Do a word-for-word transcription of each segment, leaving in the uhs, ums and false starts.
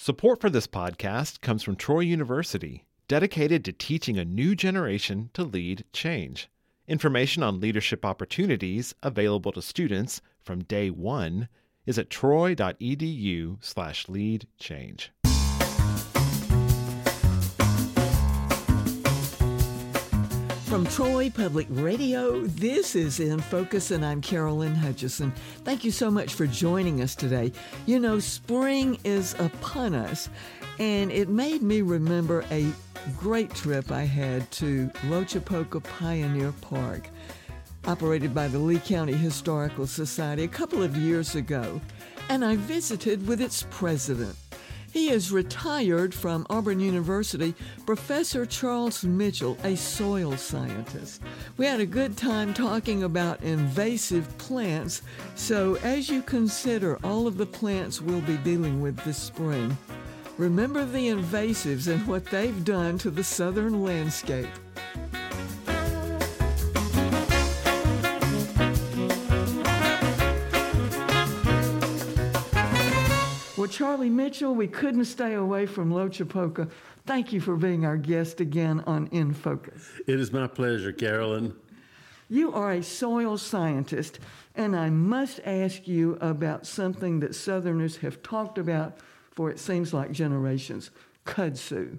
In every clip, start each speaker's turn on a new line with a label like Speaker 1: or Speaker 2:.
Speaker 1: Support for this podcast comes from Troy University, dedicated to teaching a new generation to lead change. Information on leadership opportunities available to students from day one is at troy.edu slash lead change.
Speaker 2: From Troy Public Radio, this is In Focus, and I'm Carolyn Hutchison. Thank you so much for joining us today. You know, spring is upon us, and it made me remember a great trip I had to Lochapoka Pioneer Park, operated by the Lee County Historical Society a couple of years ago, and I visited with its president. He is retired from Auburn University, Professor Charles Mitchell, a soil scientist. We had a good time talking about invasive plants, so as you consider all of the plants we'll be dealing with this spring, remember the invasives and what they've done to the southern landscape. Well, Charlie Mitchell, we couldn't stay away from Lochapoka. Thank you for being our guest again on In Focus.
Speaker 3: It is my pleasure, Carolyn.
Speaker 2: You are a soil scientist, and I must ask you about something that Southerners have talked about for, it seems like, generations, kudzu.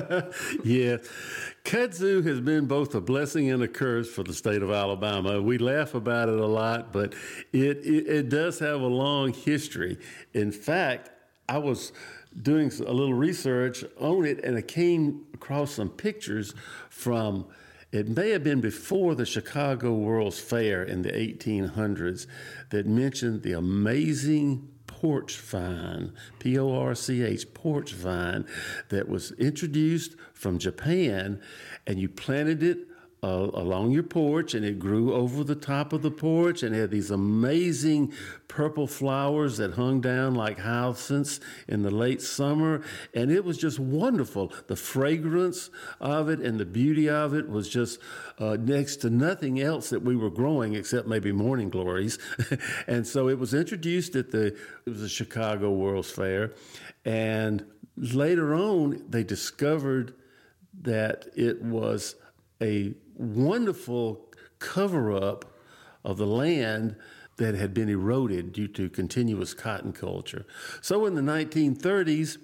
Speaker 3: Yeah, kudzu has been both a blessing and a curse for the state of Alabama. We laugh about it a lot, but it, it, it does have a long history. In fact, I was doing a little research on it, and I came across some pictures from, it may have been before the Chicago World's Fair in the eighteen hundreds, that mentioned the amazing porch vine, P O R C H, porch vine, that was introduced from Japan, and you planted it uh, along your porch, and it grew over the top of the porch and had these amazing purple flowers that hung down like hyacinths in the late summer, and it was just wonderful. The fragrance of it and the beauty of it was just uh, next to nothing else that we were growing except maybe morning glories. And so it was introduced at the, it was the Chicago World's Fair, and later on they discovered that it was a wonderful cover-up of the land that had been eroded due to continuous cotton culture. So in the nineteen thirties,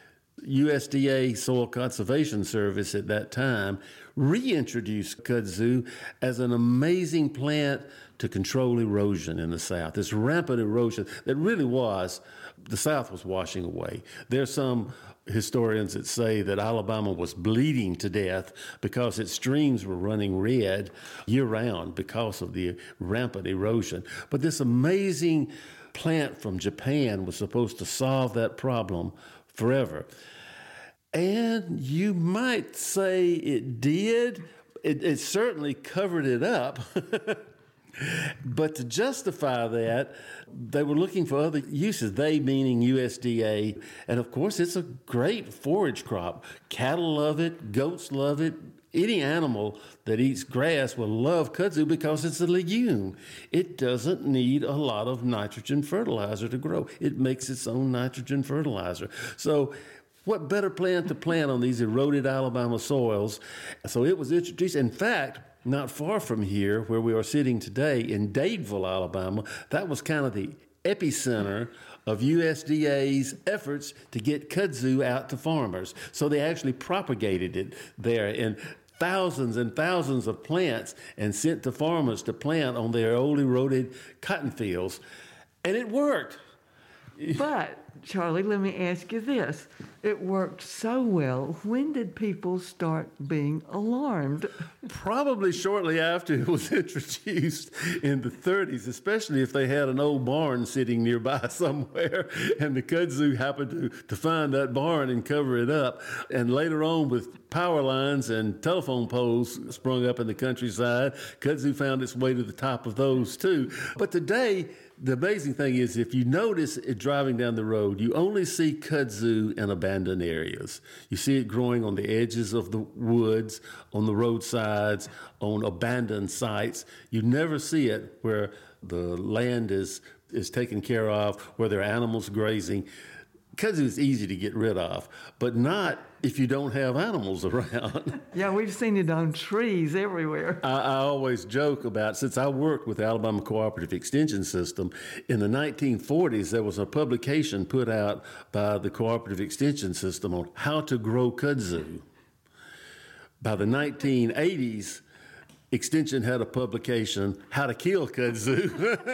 Speaker 3: U S D A Soil Conservation Service at that time reintroduced kudzu as an amazing plant to control erosion in the South. This rampant erosion that really was, the South was washing away. There's some historians that say that Alabama was bleeding to death because its streams were running red year-round because of the rampant erosion. But this amazing plant from Japan was supposed to solve that problem forever. And you might say it did. It, it certainly covered it up. But to justify that, they were looking for other uses, they meaning U S D A. And of course, it's a great forage crop. Cattle love it, goats love it. Any animal that eats grass will love kudzu because it's a legume. It doesn't need a lot of nitrogen fertilizer to grow. It makes its own nitrogen fertilizer. So what better plant to plant on these eroded Alabama soils? So it was introduced. In fact, not far from here, where we are sitting today in Dadeville, Alabama, that was kind of the epicenter of U S D A's efforts to get kudzu out to farmers. So they actually propagated it there in thousands and thousands of plants and sent to farmers to plant on their old eroded cotton fields. And it worked.
Speaker 2: But, Charlie, let me ask you this. It worked so well. When did people start being alarmed?
Speaker 3: Probably shortly after it was introduced in the thirties, especially if they had an old barn sitting nearby somewhere and the kudzu happened to, to find that barn and cover it up. And later on, with power lines and telephone poles sprung up in the countryside, kudzu found its way to the top of those too. But today, the amazing thing is, if you notice it driving down the road, you only see kudzu in abandoned areas. You see it growing on the edges of the woods, on the roadsides, on abandoned sites. You never see it where the land is, is taken care of, where there are animals grazing. kudzu is easy to get rid of, but not if you don't have animals around.
Speaker 2: Yeah, we've seen it on trees everywhere.
Speaker 3: I, I always joke about, since I worked with the Alabama Cooperative Extension System, in the nineteen forties, there was a publication put out by the Cooperative Extension System on how to grow kudzu. By the nineteen eighties, Extension had a publication, How to Kill Kudzu.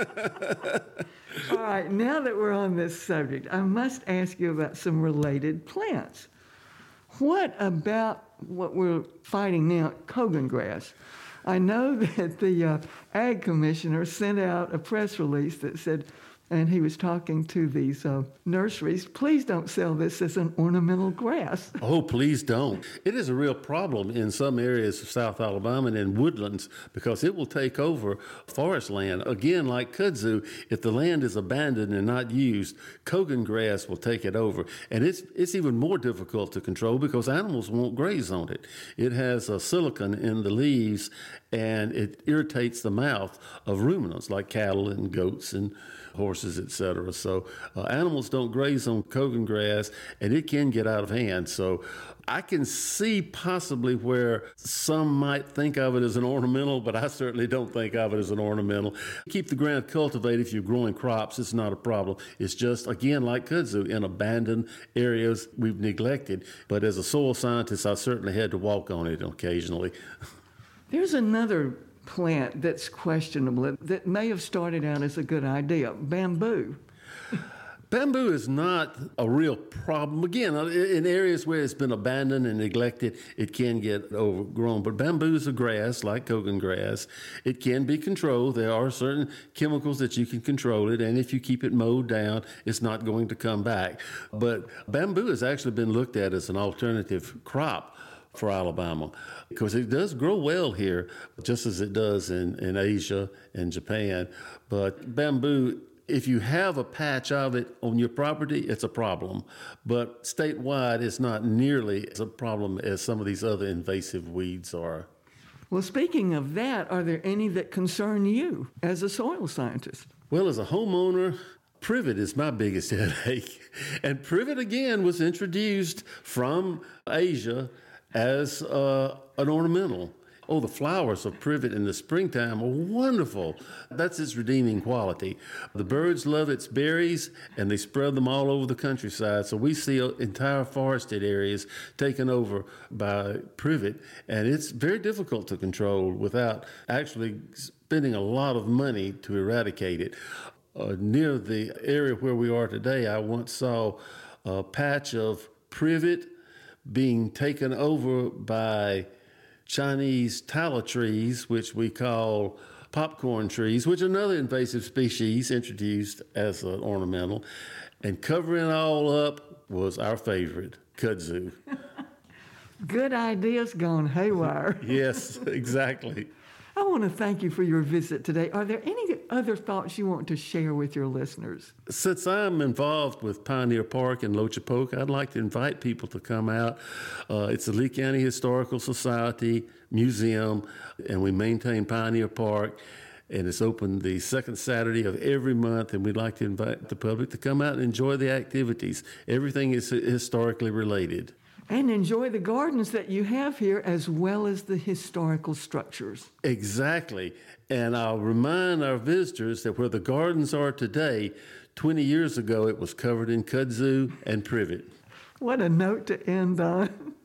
Speaker 2: All right, now that we're on this subject, I must ask you about some related plants. What about what we're fighting now, Kogan grass? I know that the uh, Ag Commissioner sent out a press release that said, and he was talking to these uh, nurseries, please don't sell this as an ornamental grass.
Speaker 3: Oh, please don't. It is a real problem in some areas of South Alabama and in woodlands because it will take over forest land. Again, like kudzu, if the land is abandoned and not used, Kogan grass will take it over. And it's it's even more difficult to control because animals won't graze on it. It has a silicon in the leaves and it irritates the mouth of ruminants like cattle and goats and horses, et cetera. So uh, animals don't graze on Kogan grass, and it can get out of hand. So I can see possibly where some might think of it as an ornamental, but I certainly don't think of it as an ornamental. Keep the ground cultivated if you're growing crops. It's not a problem. It's just, again, like kudzu, in abandoned areas we've neglected. But as a soil scientist, I certainly had to walk on it occasionally.
Speaker 2: There's another plant that's questionable that may have started out as a good idea, bamboo.
Speaker 3: Bamboo is not a real problem. Again, in areas where it's been abandoned and neglected, it can get overgrown. But bamboo is a grass, like Kogan grass. It can be controlled. There are certain chemicals that you can control it, and if you keep it mowed down, it's not going to come back. But bamboo has actually been looked at as an alternative crop for Alabama because it does grow well here, just as it does in, in Asia and Japan. But bamboo, if you have a patch of it on your property, it's a problem. But statewide, it's not nearly as a problem as some of these other invasive weeds are.
Speaker 2: Well, speaking of that, are there any that concern you as a soil scientist?
Speaker 3: Well, as a homeowner, privet is my biggest headache. And privet, again, was introduced from Asia as uh, an ornamental. Oh, the flowers of privet in the springtime are wonderful. That's its redeeming quality. The birds love its berries, and they spread them all over the countryside. So we see entire forested areas taken over by privet, and it's very difficult to control without actually spending a lot of money to eradicate it. Uh, near the area where we are today, I once saw a patch of privet being taken over by Chinese tallow trees, which we call popcorn trees, which are another invasive species introduced as an ornamental. And covering it all up was our favorite, kudzu.
Speaker 2: Good ideas gone haywire.
Speaker 3: Yes, exactly.
Speaker 2: I want to thank you for your visit today. Are there any other thoughts you want to share with your listeners?
Speaker 3: Since I'm involved with Pioneer Park in Lochapoka, I'd like to invite people to come out. Uh, it's the Lee County Historical Society Museum, and we maintain Pioneer Park. And it's open the second Saturday of every month, and we'd like to invite the public to come out and enjoy the activities. Everything is historically related.
Speaker 2: And enjoy the gardens that you have here as well as the historical structures.
Speaker 3: Exactly. And I'll remind our visitors that where the gardens are today, twenty years ago, it was covered in kudzu and privet.
Speaker 2: What a note to end on.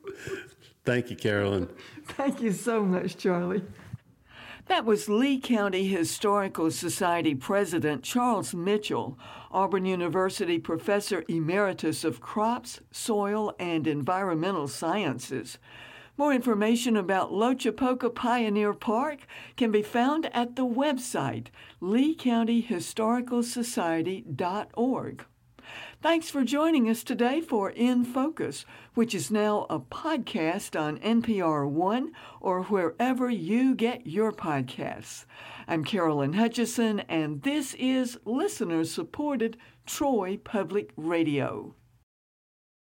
Speaker 3: Thank you, Carolyn.
Speaker 2: Thank you so much, Charlie. That was Lee County Historical Society President Charles Mitchell, Auburn University Professor Emeritus of Crops, Soil, and Environmental Sciences. More information about Lochapoka Pioneer Park can be found at the website lee county historical society dot org. Thanks for joining us today for In Focus, which is now a podcast on N P R One or wherever you get your podcasts. I'm Carolyn Hutchison, and this is listener-supported Troy Public Radio.